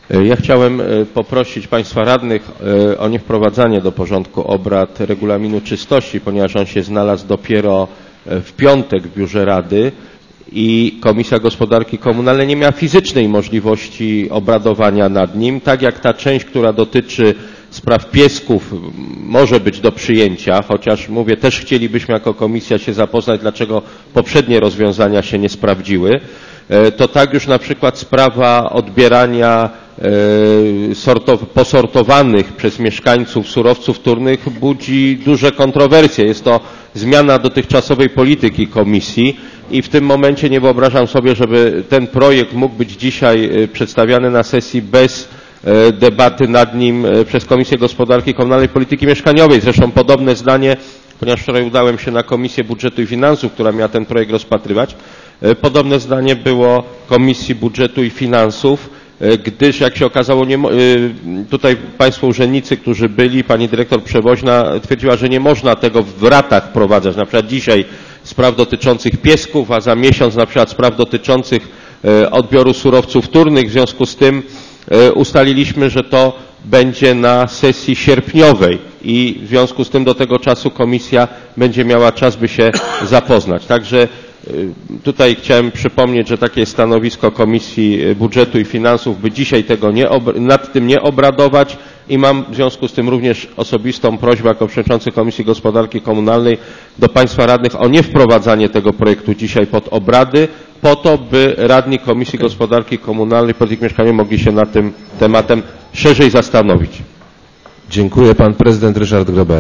Ja chciałem poprosić Państwa radnych o niewprowadzanie do porządku obrad regulaminu czystości, ponieważ on się znalazł dopiero w piątek w biurze Rady i Komisja Gospodarki Komunalnej nie miała fizycznej możliwości obradowania nad nim, tak jak ta część, która dotyczy spraw piesków może być do przyjęcia, chociaż mówię, też chcielibyśmy jako komisja się zapoznać, dlaczego poprzednie rozwiązania się nie sprawdziły. To tak już na przykład sprawa odbierania posortowanych przez mieszkańców surowców wtórnych budzi duże kontrowersje. Jest to zmiana dotychczasowej polityki komisji i w tym momencie nie wyobrażam sobie, żeby ten projekt mógł być dzisiaj przedstawiany na sesji bez debaty nad nim przez Komisję Gospodarki Komunalnej i Polityki Mieszkaniowej. Zresztą podobne zdanie, ponieważ wczoraj udałem się na Komisję Budżetu i Finansów, która miała ten projekt rozpatrywać, podobne zdanie było Komisji Budżetu i Finansów, gdyż jak się okazało, tutaj Państwo urzędnicy, którzy byli, pani dyrektor Przewoźna twierdziła, że nie można tego w ratach wprowadzać, na przykład dzisiaj spraw dotyczących piesków, a za miesiąc na przykład spraw dotyczących odbioru surowców wtórnych. W związku z tym ustaliliśmy, że to będzie na sesji sierpniowej i w związku z tym do tego czasu komisja będzie miała czas, by się zapoznać. Także tutaj chciałem przypomnieć, że takie jest stanowisko Komisji Budżetu i Finansów, by dzisiaj nad tym nie obradować i mam w związku z tym również osobistą prośbę jako przewodniczący Komisji Gospodarki Komunalnej do Państwa radnych o niewprowadzanie tego projektu dzisiaj pod obrady, po to, by radni Komisji Gospodarki Komunalnej i Polityki Mieszkaniowej mogli się nad tym tematem szerzej zastanowić. Dziękuję. Pan prezydent Ryszard Grobera.